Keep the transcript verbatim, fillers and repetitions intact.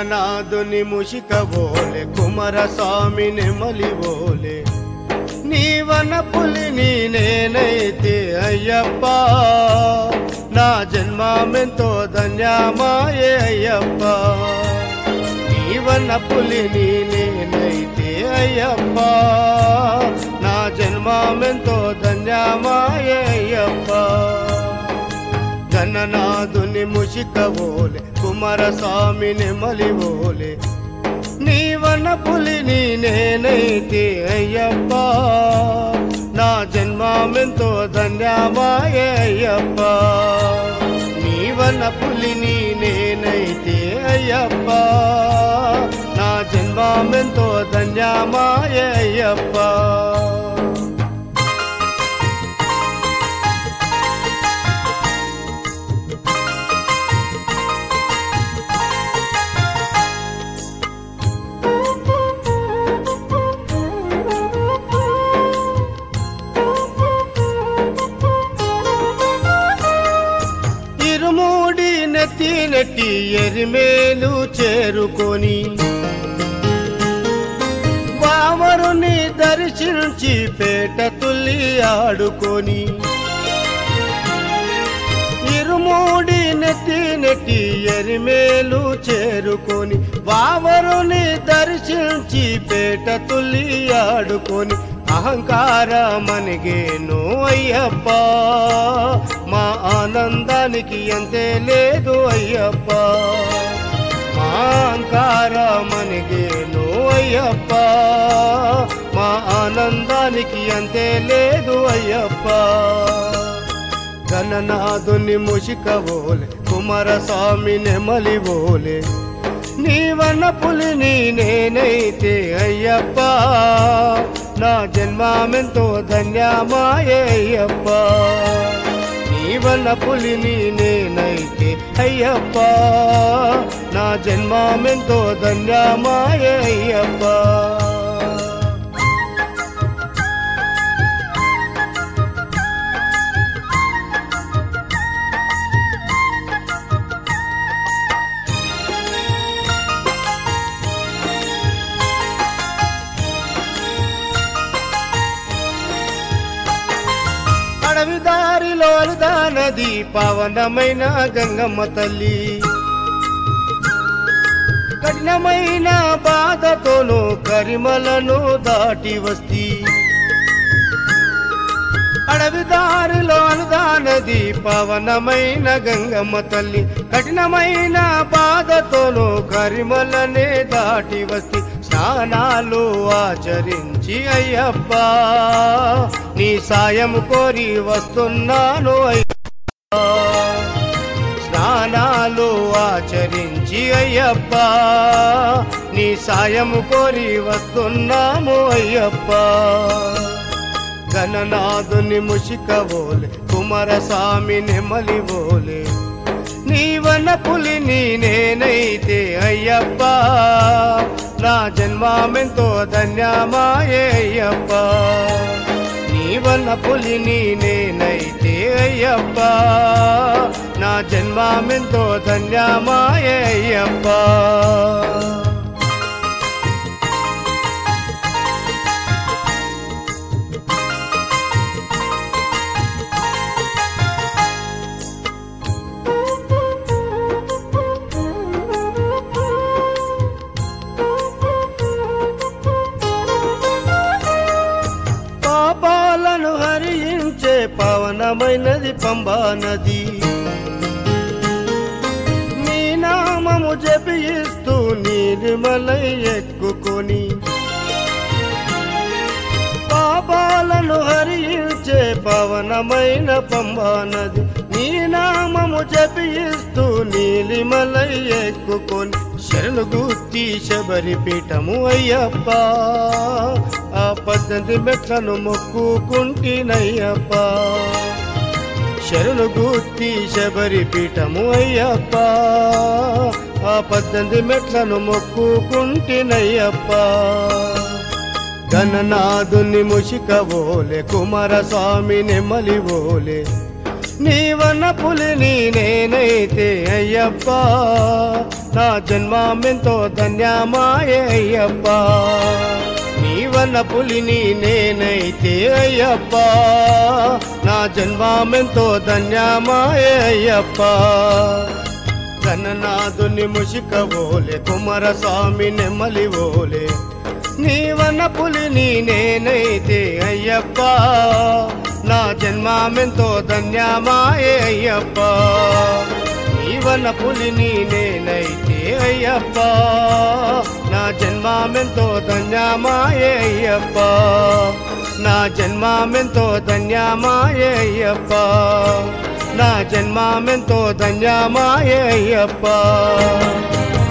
గణనాథుని ముషికవోలే కుమారస్వామి నెమలివోలే నీవన పులిని నేనైతే అయ్యప్ప నా జన్మమెంతో ధన్యమాయే అయ్యప్ప నీవన పులిని నేనైతే అయ్యప్ప నా జన్మమెంతో ధన్యమాయే అయ్యప్ప గణనాథుని ముషికవోలే కుమారస్వామి నెమలివోలే నీవన పులిని నేనైతే అయ్యప్ప నా జన్మమెంతో ధన్యమాయే అయ్యప్ప నీవన పులిని నేనైతే అయ్యప్ప నా జన్మమెంతో ధన్యమాయే అయ్యప్ప ఇరుమూడి నెత్తి నెట్టి ఎరిమేలు చేరుకొని బావరుని దర్శించి పేట తుల్లి ఆడుకొని ఇరుమూడి నెత్తి నెట్టి ఎరిమేలు చేరుకొని బావరుని దర్శించి పేట తుల్లి ఆడుకొని అహంకారమనిగేను అయ్యప్ప మా ఆనందానికి ఎంతే లేదు అయ్యప్ప మా అహంకారమనిగేను అయ్యప్ప మా ఆనందానికి ఎంతే లేదు అయ్యప్ప గణనాథుని ముషికవోలే కుమారస్వామి నెమలివోలే నీవన పులిని నేనైతే అయ్యప్ప నా జన్మమెంతో ధన్యమాయే అయ్యప్ప నీవన పులిని నేనైతే అయ్యప్ప నా జన్మమెంతో ధన్యమాయే అయ్యప్ప అడవి దారిలో అలుదా నది పవనమైన గంగమ్మ తల్లి కఠినమైన బాధతోనూ కరిమలను దాటి వస్తీ అడవి దారిలో అలుదా నది పవనమైన గంగమ్మ తల్లి కఠినమైన బాధతోనూ కరిమలనే దాటి వస్తీ స్నానాలు ఆచరించి అయ్యప్ప నీ సాయం కోరి వస్తున్నాను అయ్యప్ప స్నానాలు ఆచరించి అయ్యప్ప నీ సాయం కోరి వస్తున్నాము అయ్యప్ప గణనాథుని ముషికవోలే కుమారస్వామి నెమలివోలే నీవన పులిని నేనైతే అయ్యప్ప నా జన్మమెంతో ధన్యమాయే అయ్యప్ప నీవన పులిని నేనైతే అయ్యప్ప నా జన్మమెంతో ధన్యమాయే అయ్యప్ప పాపాలను హరించే పవనమైనది పంబా నది నీ నామము జపిస్తూ నిర్మలై ఎక్కుకొని పాపాలను హరించే పవనమైన పంబా నది నీ నామము జపిస్తూ నీలిమలై ఎక్కుకొని శరణు గుర్తి శబరి పీఠము అయ్యప్ప ఆ పద్దెనిమిది మెట్లను మొక్కుకుంటినయ్యప్ప శరణు గుర్తి శబరి పీఠము అయ్యప్ప ఆ పద్దెనిమిది మెట్లను మొక్కుకుంటినయ్యప్ప గణనాథుని ముషికవోలే కుమారస్వామి నెమలివోలే నీవన పులిని నేనైతే అయ్యప్ప నా జన్మమెంతో ధన్యమాయే అయ్యప్ప నీవన్న పులిని నేనైతే అయ్యప్ప నా జన్మమెంతో ధన్యమాయే అయ్యప్ప గణనాథుని ముషికవోలే కుమారస్వామి నెమ్మలివోలే నీవన్న పులిని నేనైతే అయ్యప్ప నా జన్మమెంతో ధన్యమాయే అయ్యప్ప నీవన్న పులిని నేనైతే అయ్యప్ప నా జన్మమెంతో ధన్యమాయే అయ్యప్ప నా జన్మమెంతో ధన్యమాయే అయ్యప్ప నా జన్మమెంతో ధన్యమాయే అయ్యప్ప